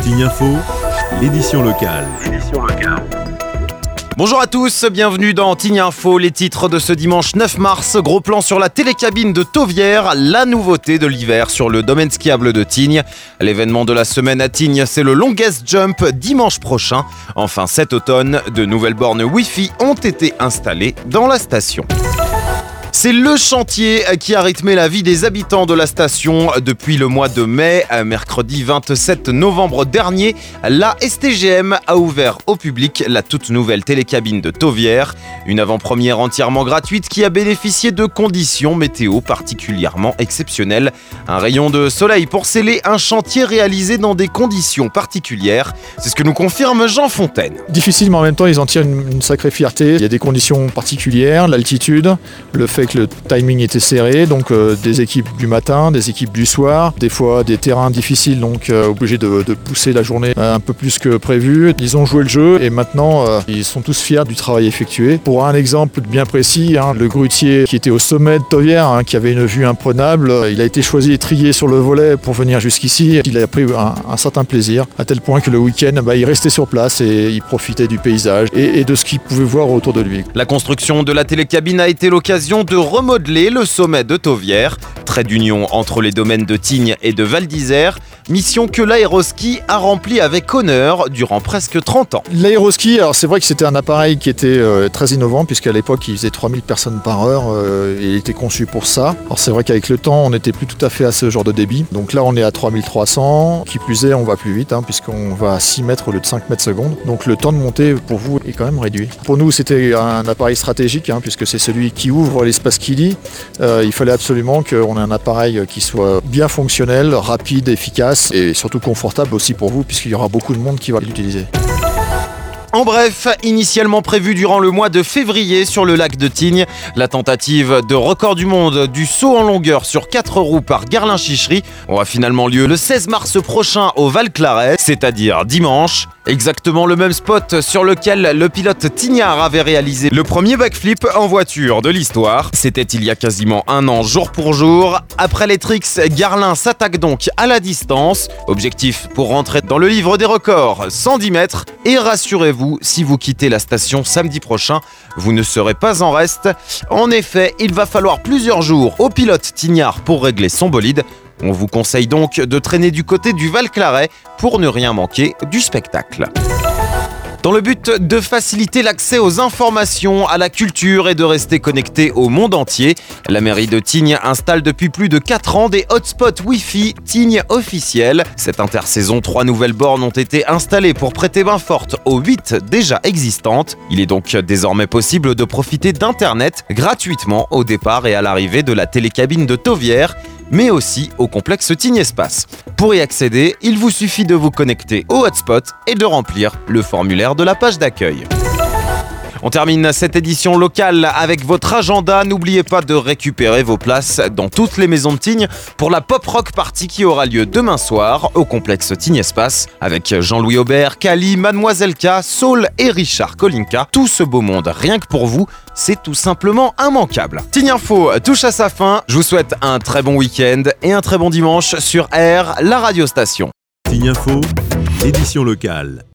Tignes Info, l'édition locale. Bonjour à tous, bienvenue dans Tignes Info, les titres de ce dimanche 9 mars. Gros plan sur la télécabine de Tauvière, la nouveauté de l'hiver sur le domaine skiable de Tignes. L'événement de la semaine à Tignes, c'est le Longest Jump dimanche prochain. Enfin, cet automne, de nouvelles bornes Wi-Fi ont été installées dans la station. C'est le chantier qui a rythmé la vie des habitants de la station depuis le mois de mai. Mercredi 27 novembre dernier, la STGM a ouvert au public la toute nouvelle télécabine de Tauvière. Une avant-première entièrement gratuite qui a bénéficié de conditions météo particulièrement exceptionnelles. Un rayon de soleil pour sceller un chantier réalisé dans des conditions particulières. C'est ce que nous confirme Jean Fontaine. Difficile, mais en même temps, ils en tirent une sacrée fierté. Il y a des conditions particulières, l'altitude, le fait que le timing était serré, donc des équipes du matin, des équipes du soir, des fois des terrains difficiles, donc obligés de pousser la journée un peu plus que prévu. Ils ont joué le jeu et maintenant ils sont tous fiers du travail effectué. Pour un exemple bien précis, le grutier qui était au sommet de Tauvière, qui avait une vue imprenable, il a été choisi et trié sur le volet pour venir jusqu'ici. Il a pris un certain plaisir, à tel point que le week-end, il restait sur place et il profitait du paysage et de ce qu'il pouvait voir autour de lui. La construction de la télécabine a été l'occasion de remodeler le sommet de Tauvière, trait d'union entre les domaines de Tignes et de Val d'Isère, mission que l'aéroski a remplie avec honneur durant presque 30 ans. L'aéroski, alors c'est vrai que c'était un appareil qui était très innovant, puisqu'à l'époque il faisait 3000 personnes par heure et il était conçu pour ça. Alors c'est vrai qu'avec le temps on n'était plus tout à fait à ce genre de débit, donc là on est à 3300, qui plus est on va plus vite puisqu'on va à 6 mètres au lieu de 5 mètres secondes, donc le temps de montée pour vous est quand même réduit. Pour nous c'était un appareil stratégique, puisque c'est celui qui ouvre l'espace qui lit. Il fallait absolument qu'on ait un appareil qui soit bien fonctionnel, rapide, efficace et surtout confortable aussi pour vous, puisqu'il y aura beaucoup de monde qui va l'utiliser. En bref, initialement prévu durant le mois de février sur le lac de Tignes, la tentative de record du monde du saut en longueur sur 4 roues par Garlin-Chichery aura finalement lieu le 16 mars prochain au Val-Claret, c'est-à-dire dimanche. Exactement le même spot sur lequel le pilote tignard avait réalisé le premier backflip en voiture de l'histoire. C'était il y a quasiment un an, jour pour jour. Après les tricks, Garlin s'attaque donc à la distance. Objectif pour rentrer dans le livre des records, 110 mètres. Et rassurez-vous, si vous quittez la station samedi prochain, vous ne serez pas en reste. En effet, il va falloir plusieurs jours au pilote tignard pour régler son bolide. On vous conseille donc de traîner du côté du Val-Claret pour ne rien manquer du spectacle. Dans le but de faciliter l'accès aux informations, à la culture et de rester connecté au monde entier, la mairie de Tignes installe depuis plus de 4 ans des hotspots Wi-Fi Tignes officiels. Cette intersaison, 3 nouvelles bornes ont été installées pour prêter main forte aux 8 déjà existantes. Il est donc désormais possible de profiter d'Internet gratuitement au départ et à l'arrivée de la télécabine de Tauvière, mais aussi au complexe Tignes Espace. Pour y accéder, il vous suffit de vous connecter au hotspot et de remplir le formulaire de la page d'accueil. On termine cette édition locale avec votre agenda. N'oubliez pas de récupérer vos places dans toutes les maisons de Tignes pour la Pop Rock Party qui aura lieu demain soir au complexe Tignes Espace avec Jean-Louis Aubert, Kali, Mademoiselle K, Saul et Richard Kolinka. Tout ce beau monde rien que pour vous, c'est tout simplement immanquable. Tignes Info touche à sa fin. Je vous souhaite un très bon week-end et un très bon dimanche sur R, la radiostation. Tignes Info, édition locale.